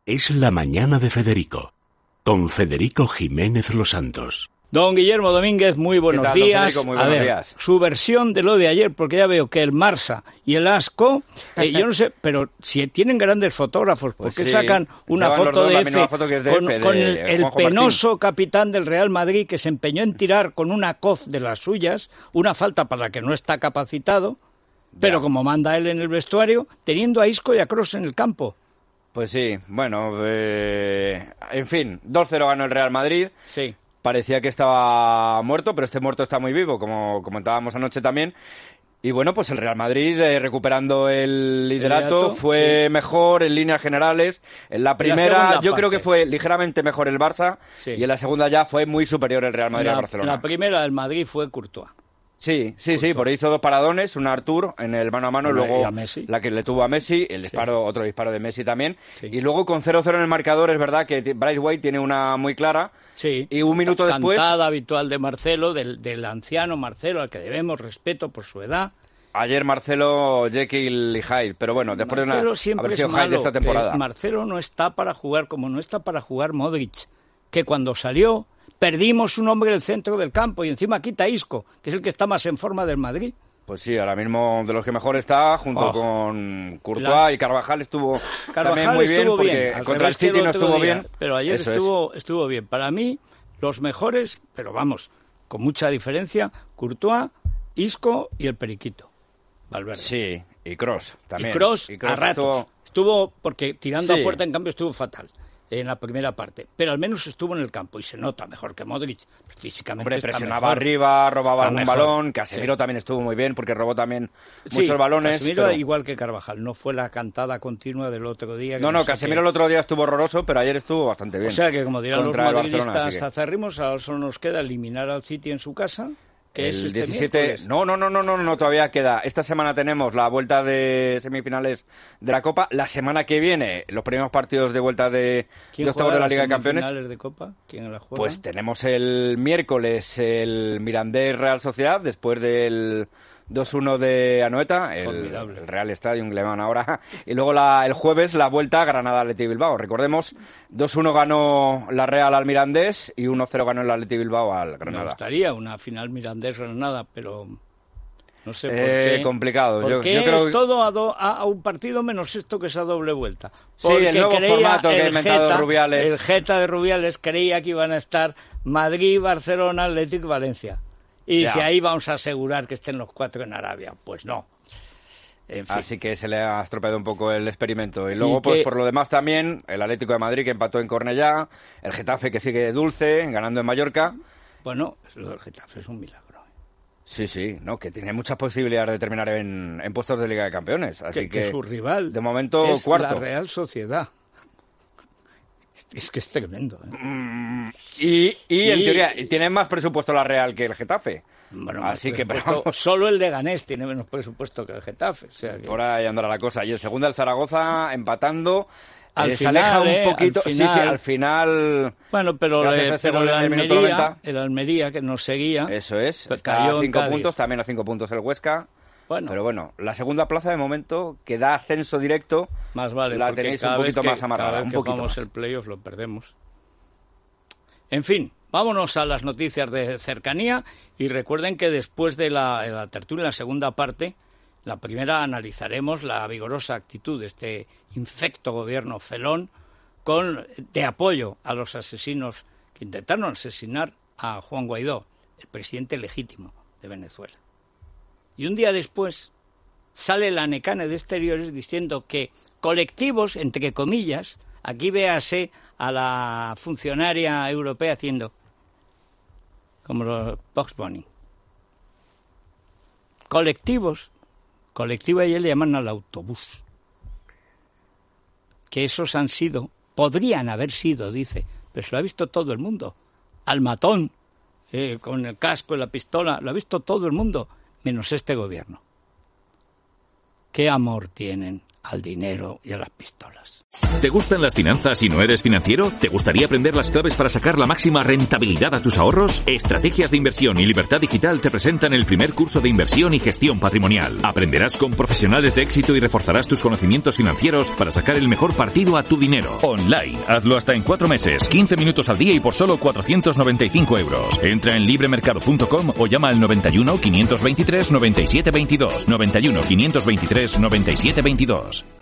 Es la mañana de Federico, con Federico Jiménez Los Santos. Don Guillermo Domínguez, muy buenos días. Federico? Muy buenos días. Su versión de lo de ayer, porque ya veo que el Marsa y el Asco, yo no sé, pero si tienen grandes fotógrafos, ¿por qué sacan una foto de F con el penoso capitán del Real Madrid que se empeñó en tirar con una coz de las suyas, una falta para la que no está capacitado, pero como manda él en el vestuario, teniendo a Isco y a Kroos en el campo? Pues sí, bueno, en fin, 2-0 ganó el Real Madrid. Sí. Parecía que estaba muerto, pero este muerto está muy vivo, como comentábamos anoche también. Y bueno, pues el Real Madrid, recuperando el liderato, fue mejor en líneas generales. En la primera yo creo que fue ligeramente mejor el Barça, y en la segunda ya fue muy superior el Real Madrid al Barcelona. La primera del Madrid fue Courtois. Sí, por ahí hizo dos paradones, una a Artur en el mano a mano, luego la que le tuvo a Messi, el disparo, otro disparo de Messi también, y luego con 0-0 en el marcador, es verdad que Braithwaite tiene una muy clara, y un minuto después... Cantada habitual de Marcelo, del anciano Marcelo, al que debemos respeto por su edad. Ayer Marcelo, Jekyll y Hyde, pero bueno, después Marcelo de una haber sido Hyde de esta temporada. Marcelo no está para jugar como no está para jugar Modric, que cuando salió... Perdimos un hombre en el centro del campo y encima quita a Isco, que es el que está más en forma del Madrid. Pues sí, ahora mismo de los que mejor está, junto con Courtois y Carvajal estuvo también muy bien, porque contra el City no estuvo bien. Pero ayer estuvo bien. Para mí, los mejores, pero vamos, con mucha diferencia, Courtois, Isco y el Periquito, Valverde. Sí, y Kroos también. Y Kroos a ratos. Estuvo, porque tirando a puerta, en cambio, estuvo fatal en la primera parte, pero al menos estuvo en el campo y se nota mejor que Modric, físicamente. Hombre, presionaba arriba, robaba algún balón. Casemiro también estuvo muy bien porque robó también muchos balones. Casemiro igual que Carvajal, no fue la cantada continua del otro día. No, Casemiro el otro día estuvo horroroso, pero ayer estuvo bastante bien. O sea que, como dirán los madridistas acérrimos, ahora solo nos queda eliminar al City en su casa. Que el es 17... No, todavía queda. Esta semana tenemos la vuelta de semifinales de la Copa. La semana que viene, los primeros partidos de vuelta de octavos de la Liga de Campeones. ¿Semifinales de Copa? ¿Quién la juega? Pues tenemos el miércoles el Mirandés Real Sociedad, después del 2-1 de Anoeta, el Real Stadium que le llaman ahora, y luego el jueves la vuelta a Granada Athletic Bilbao. Recordemos, 2-1 ganó la Real al Mirandés y 1-0 ganó el Athletic Bilbao al Granada. Me gustaría una final Mirandés-Granada, pero no sé por qué. Complicado. Porque yo creo es todo a un partido menos esto que esa doble vuelta. Porque el nuevo formato que ha inventado Rubiales. El Geta de Rubiales creía que iban a estar Madrid, Barcelona, Atlético, Valencia. Y dice, ahí vamos a asegurar que estén los cuatro en Arabia. Pues no. En fin. Así que se le ha estropeado un poco el experimento. Y luego, pues por lo demás también, el Atlético de Madrid que empató en Cornellá, el Getafe que sigue dulce, ganando en Mallorca. Bueno, lo del Getafe es un milagro. Sí, no, que tiene muchas posibilidades de terminar en puestos de Liga de Campeones. Así que su rival de momento es cuarto. La Real Sociedad. Es que es tremendo. Y en teoría tiene más presupuesto la Real que el Getafe. Bueno, así que solo el Leganés tiene menos presupuesto que el Getafe. O sea que... Por ahí andará la cosa. Y el segundo, el Zaragoza, empatando. Se aleja un poquito. Al final. Bueno, pero el Almería, que nos seguía. Eso es. Está a 5 puntos, también a 5 puntos el Huesca. Bueno. Pero bueno, la segunda plaza de momento, que da ascenso directo, más vale, la tenéis un poquito más amarrada. Cada vez que jugamos el playoff lo perdemos. En fin, vámonos a las noticias de cercanía y recuerden que después de la tertulia, en la segunda parte, la primera analizaremos la vigorosa actitud de este infecto gobierno felón de apoyo a los asesinos que intentaron asesinar a Juan Guaidó, el presidente legítimo de Venezuela. Y un día después sale la Necane de Exteriores diciendo que colectivos, entre comillas, aquí véase a la funcionaria europea haciendo como los Box Bunny. Colectiva y él le llaman al autobús. Que esos podrían haber sido, dice, pero se lo ha visto todo el mundo. Al matón, con el casco y la pistola, lo ha visto todo el mundo. Menos este gobierno. ¿Qué amor tienen al dinero y a las pistolas. ¿Te gustan las finanzas y no eres financiero? ¿Te gustaría aprender las claves para sacar la máxima rentabilidad a tus ahorros? Estrategias de Inversión y Libertad Digital te presentan el primer curso de inversión y gestión patrimonial. Aprenderás con profesionales de éxito y reforzarás tus conocimientos financieros para sacar el mejor partido a tu dinero. Online. Hazlo hasta en 4 meses, 15 minutos al día y por solo 495 euros. Entra en libremercado.com o llama al 91 523 97 22. 91 523 97 22.